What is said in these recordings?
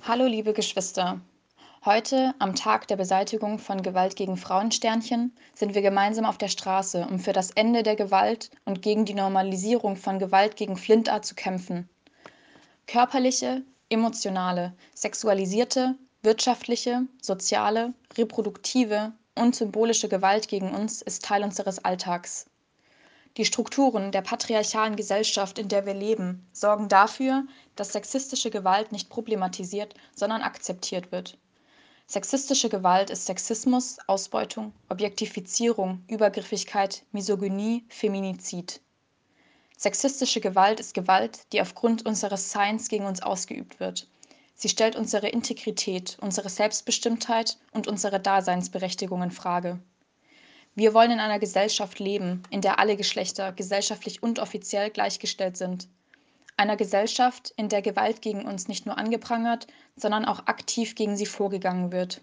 Hallo, liebe Geschwister. Heute, am Tag der Beseitigung von Gewalt gegen Frauensternchen, sind wir gemeinsam auf der Straße, um für das Ende der Gewalt und gegen die Normalisierung von Gewalt gegen Flinta zu kämpfen. Körperliche, emotionale, sexualisierte, wirtschaftliche, soziale, reproduktive und symbolische Gewalt gegen uns ist Teil unseres Alltags. Die Strukturen der patriarchalen Gesellschaft, in der wir leben, sorgen dafür, dass sexistische Gewalt nicht problematisiert, sondern akzeptiert wird. Sexistische Gewalt ist Sexismus, Ausbeutung, Objektifizierung, Übergriffigkeit, Misogynie, Feminizid. Sexistische Gewalt ist Gewalt, die aufgrund unseres Seins gegen uns ausgeübt wird. Sie stellt unsere Integrität, unsere Selbstbestimmtheit und unsere Daseinsberechtigung in Frage. Wir wollen in einer Gesellschaft leben, in der alle Geschlechter gesellschaftlich und offiziell gleichgestellt sind. Einer Gesellschaft, in der Gewalt gegen uns nicht nur angeprangert, sondern auch aktiv gegen sie vorgegangen wird.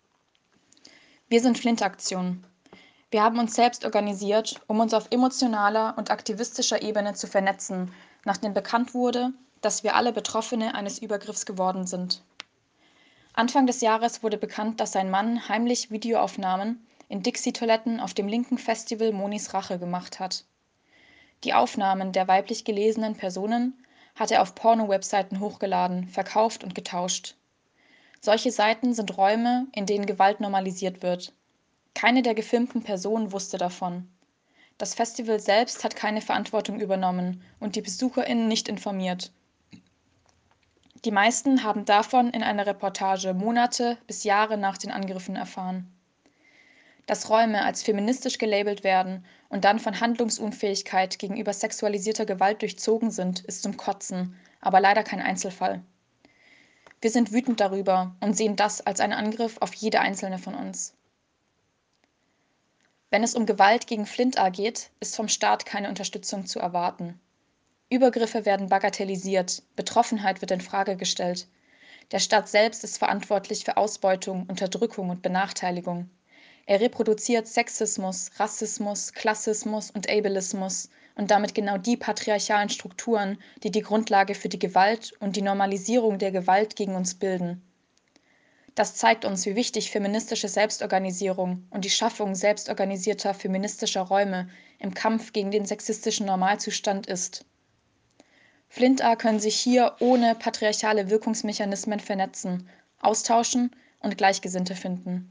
Wir sind Flint-Aktion. Wir haben uns selbst organisiert, um uns auf emotionaler und aktivistischer Ebene zu vernetzen, nachdem bekannt wurde, dass wir alle Betroffene eines Übergriffs geworden sind. Anfang des Jahres wurde bekannt, dass ein Mann heimlich Videoaufnahmen in Dixie-Toiletten auf dem linken Festival Monis Rache gemacht hat. Die Aufnahmen der weiblich gelesenen Personen hat er auf Porno-Webseiten hochgeladen, verkauft und getauscht. Solche Seiten sind Räume, in denen Gewalt normalisiert wird. Keine der gefilmten Personen wusste davon. Das Festival selbst hat keine Verantwortung übernommen und die BesucherInnen nicht informiert. Die meisten haben davon in einer Reportage Monate bis Jahre nach den Angriffen erfahren. Dass Räume als feministisch gelabelt werden und dann von Handlungsunfähigkeit gegenüber sexualisierter Gewalt durchzogen sind, ist zum Kotzen, aber leider kein Einzelfall. Wir sind wütend darüber und sehen das als einen Angriff auf jede einzelne von uns. Wenn es um Gewalt gegen Flinta geht, ist vom Staat keine Unterstützung zu erwarten. Übergriffe werden bagatellisiert, Betroffenheit wird in Frage gestellt. Der Staat selbst ist verantwortlich für Ausbeutung, Unterdrückung und Benachteiligung. Er reproduziert Sexismus, Rassismus, Klassismus und Ableismus und damit genau die patriarchalen Strukturen, die die Grundlage für die Gewalt und die Normalisierung der Gewalt gegen uns bilden. Das zeigt uns, wie wichtig feministische Selbstorganisierung und die Schaffung selbstorganisierter feministischer Räume im Kampf gegen den sexistischen Normalzustand ist. Flinta können sich hier ohne patriarchale Wirkungsmechanismen vernetzen, austauschen und Gleichgesinnte finden.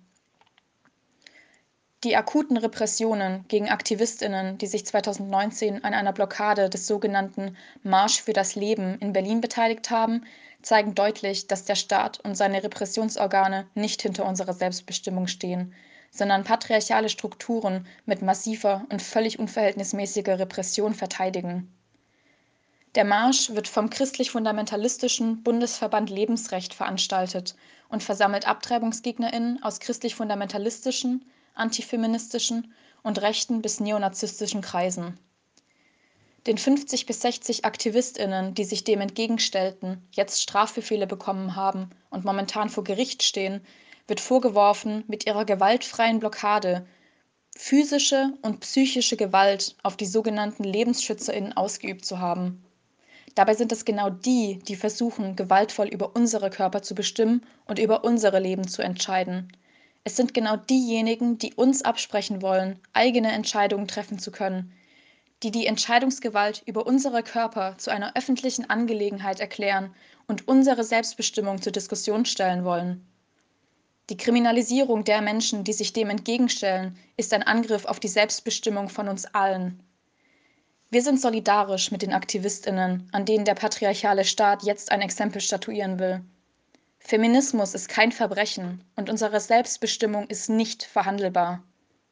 Die akuten Repressionen gegen AktivistInnen, die sich 2019 an einer Blockade des sogenannten Marsch für das Leben in Berlin beteiligt haben, zeigen deutlich, dass der Staat und seine Repressionsorgane nicht hinter unserer Selbstbestimmung stehen, sondern patriarchale Strukturen mit massiver und völlig unverhältnismäßiger Repression verteidigen. Der Marsch wird vom christlich-fundamentalistischen Bundesverband Lebensrecht veranstaltet und versammelt AbtreibungsgegnerInnen aus christlich-fundamentalistischen, antifeministischen und rechten bis neonazistischen Kreisen. Den 50 bis 60 AktivistInnen, die sich dem entgegenstellten, jetzt Strafbefehle bekommen haben und momentan vor Gericht stehen, wird vorgeworfen, mit ihrer gewaltfreien Blockade physische und psychische Gewalt auf die sogenannten LebensschützerInnen ausgeübt zu haben. Dabei sind es genau die, die versuchen, gewaltvoll über unsere Körper zu bestimmen und über unsere Leben zu entscheiden. Es sind genau diejenigen, die uns absprechen wollen, eigene Entscheidungen treffen zu können, die die Entscheidungsgewalt über unsere Körper zu einer öffentlichen Angelegenheit erklären und unsere Selbstbestimmung zur Diskussion stellen wollen. Die Kriminalisierung der Menschen, die sich dem entgegenstellen, ist ein Angriff auf die Selbstbestimmung von uns allen. Wir sind solidarisch mit den AktivistInnen, an denen der patriarchale Staat jetzt ein Exempel statuieren will. Feminismus ist kein Verbrechen und unsere Selbstbestimmung ist nicht verhandelbar.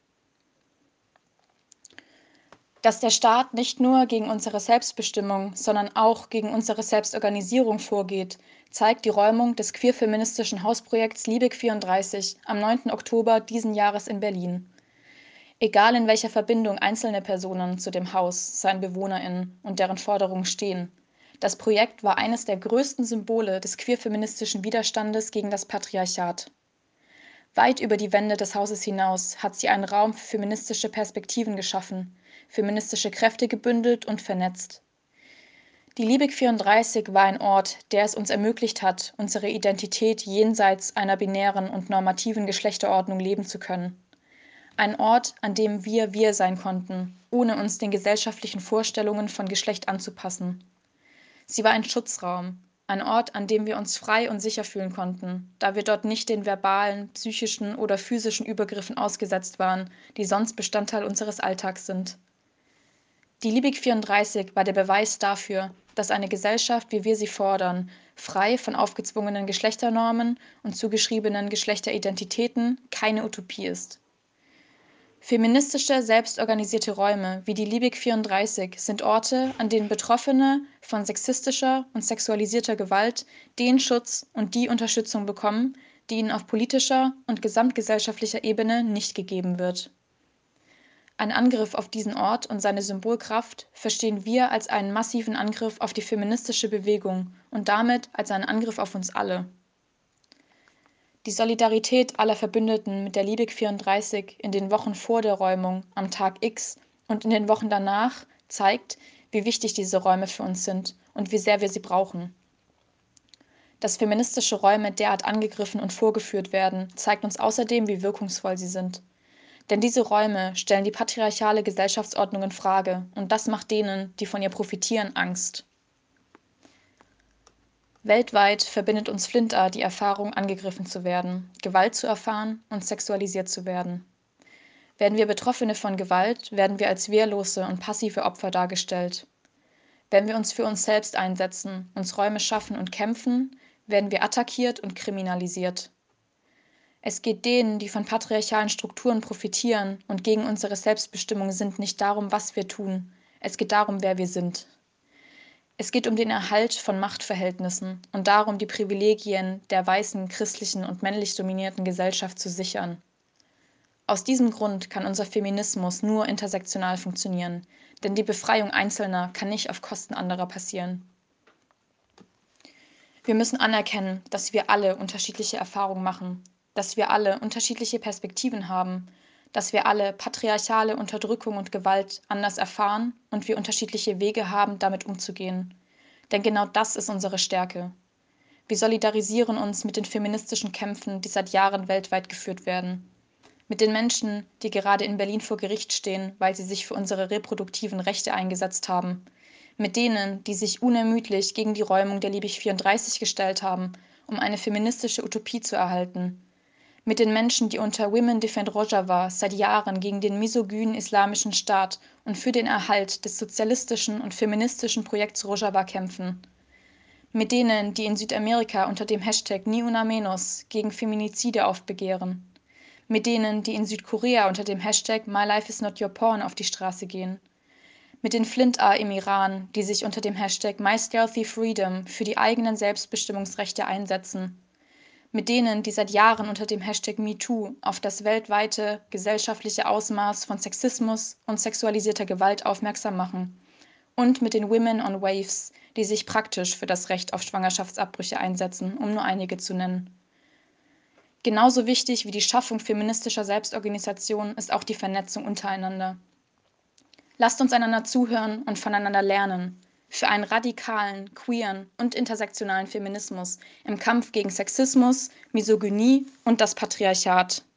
Dass der Staat nicht nur gegen unsere Selbstbestimmung, sondern auch gegen unsere Selbstorganisierung vorgeht, zeigt die Räumung des queer-feministischen Hausprojekts Liebig 34 am 9. Oktober diesen Jahres in Berlin. Egal in welcher Verbindung einzelne Personen zu dem Haus, seinen BewohnerInnen und deren Forderungen stehen. Das Projekt war eines der größten Symbole des queer-feministischen Widerstandes gegen das Patriarchat. Weit über die Wände des Hauses hinaus hat sie einen Raum für feministische Perspektiven geschaffen, feministische Kräfte gebündelt und vernetzt. Die Liebig 34 war ein Ort, der es uns ermöglicht hat, unsere Identität jenseits einer binären und normativen Geschlechterordnung leben zu können. Ein Ort, an dem wir sein konnten, ohne uns den gesellschaftlichen Vorstellungen von Geschlecht anzupassen. Sie war ein Schutzraum, ein Ort, an dem wir uns frei und sicher fühlen konnten, da wir dort nicht den verbalen, psychischen oder physischen Übergriffen ausgesetzt waren, die sonst Bestandteil unseres Alltags sind. Die Liebig 34 war der Beweis dafür, dass eine Gesellschaft, wie wir sie fordern, frei von aufgezwungenen Geschlechternormen und zugeschriebenen Geschlechteridentitäten, keine Utopie ist. Feministische, selbstorganisierte Räume wie die Liebig 34 sind Orte, an denen Betroffene von sexistischer und sexualisierter Gewalt den Schutz und die Unterstützung bekommen, die ihnen auf politischer und gesamtgesellschaftlicher Ebene nicht gegeben wird. Ein Angriff auf diesen Ort und seine Symbolkraft verstehen wir als einen massiven Angriff auf die feministische Bewegung und damit als einen Angriff auf uns alle. Die Solidarität aller Verbündeten mit der Liebig 34 in den Wochen vor der Räumung, am Tag X und in den Wochen danach zeigt, wie wichtig diese Räume für uns sind und wie sehr wir sie brauchen. Dass feministische Räume derart angegriffen und vorgeführt werden, zeigt uns außerdem, wie wirkungsvoll sie sind. Denn diese Räume stellen die patriarchale Gesellschaftsordnung in Frage und das macht denen, die von ihr profitieren, Angst. Weltweit verbindet uns Flinta die Erfahrung, angegriffen zu werden, Gewalt zu erfahren und sexualisiert zu werden. Werden wir Betroffene von Gewalt, werden wir als wehrlose und passive Opfer dargestellt. Wenn wir uns für uns selbst einsetzen, uns Räume schaffen und kämpfen, werden wir attackiert und kriminalisiert. Es geht denen, die von patriarchalen Strukturen profitieren und gegen unsere Selbstbestimmung sind, nicht darum, was wir tun. Es geht darum, wer wir sind. Es geht um den Erhalt von Machtverhältnissen und darum, die Privilegien der weißen, christlichen und männlich dominierten Gesellschaft zu sichern. Aus diesem Grund kann unser Feminismus nur intersektional funktionieren, denn die Befreiung Einzelner kann nicht auf Kosten anderer passieren. Wir müssen anerkennen, dass wir alle unterschiedliche Erfahrungen machen, dass wir alle unterschiedliche Perspektiven haben, dass wir alle patriarchale Unterdrückung und Gewalt anders erfahren und wir unterschiedliche Wege haben, damit umzugehen. Denn genau das ist unsere Stärke. Wir solidarisieren uns mit den feministischen Kämpfen, die seit Jahren weltweit geführt werden. Mit den Menschen, die gerade in Berlin vor Gericht stehen, weil sie sich für unsere reproduktiven Rechte eingesetzt haben. Mit denen, die sich unermüdlich gegen die Räumung der Liebig 34 gestellt haben, um eine feministische Utopie zu erhalten. Mit den Menschen, die unter Women Defend Rojava seit Jahren gegen den misogynen islamischen Staat und für den Erhalt des sozialistischen und feministischen Projekts Rojava kämpfen. Mit denen, die in Südamerika unter dem Hashtag Ni Una Menos gegen Feminizide aufbegehren. Mit denen, die in Südkorea unter dem Hashtag My Life is not your porn auf die Straße gehen. Mit den Flinta im Iran, die sich unter dem Hashtag My Stealthy Freedom für die eigenen Selbstbestimmungsrechte einsetzen. Mit denen, die seit Jahren unter dem Hashtag MeToo auf das weltweite gesellschaftliche Ausmaß von Sexismus und sexualisierter Gewalt aufmerksam machen. Und mit den Women on Waves, die sich praktisch für das Recht auf Schwangerschaftsabbrüche einsetzen, um nur einige zu nennen. Genauso wichtig wie die Schaffung feministischer Selbstorganisation ist auch die Vernetzung untereinander. Lasst uns einander zuhören und voneinander lernen. Für einen radikalen, queeren und intersektionalen Feminismus im Kampf gegen Sexismus, Misogynie und das Patriarchat.